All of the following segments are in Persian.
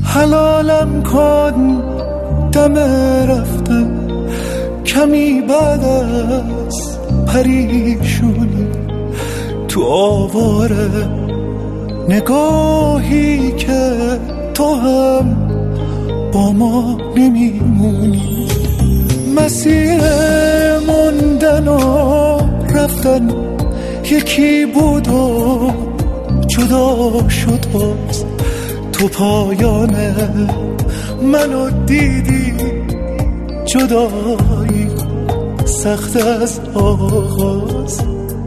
حلالم کن دم رفتن کمی بعد از پریشونی، تو آواره نگاهی که تو هم با ما نمیمونی. مسیر موندن و رفتن یکی بود و جدا شد باز، تو پایان منو دیدی، جدایی سخت از آغاز.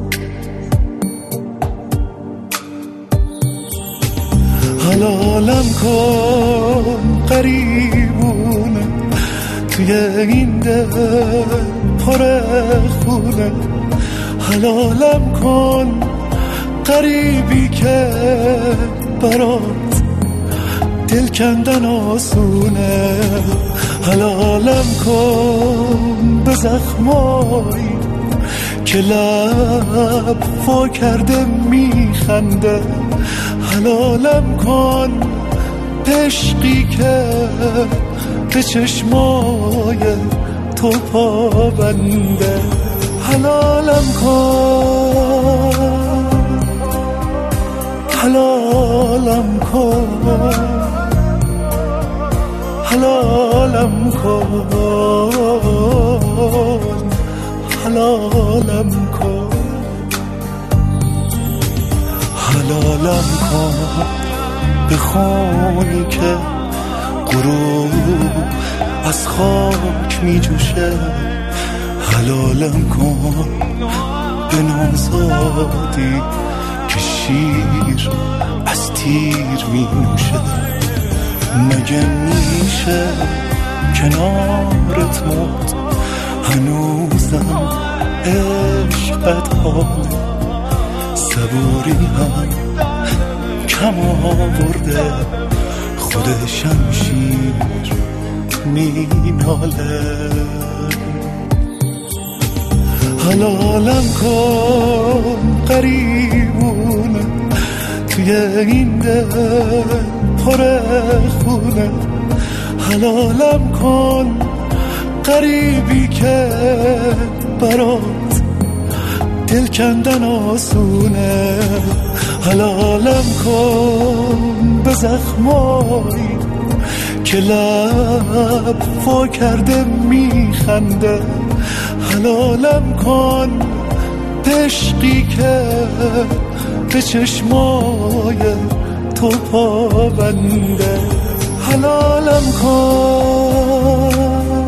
حلالم کن قریبونه توی این دل پر خونه، حلالم کن قریبی که برات دل کندن آسونه. حلالم کن به زخمایی که لب وا کرده میخنده، حلالم کن عشقی که به چشمای تو پابنده. حلالم کن، حلالم کن، حلالم کن، حلالم کن، حلالم کن به خونی که غروب از خاک می جوشه، حلالم کن به نوزادی که شیر از تیر می نوشه. مگه میشه کنارت موت هنوزم عشقت حال، صبوری هم کم آورده خود شمشیر می ناله. حلالم کن قریبونه توی این دل پر خونه، حلالم کن قریبی که برات دل کندن آسونه. حلالم کن به زخمایی که لب وا کرده میخنده، حلالم کن عشقی که به چشمای تو پابنده. حلالم کن،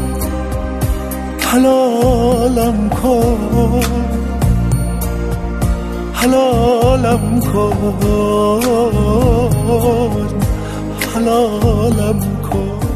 حلالم کن، حلالم کن، حلالم کن.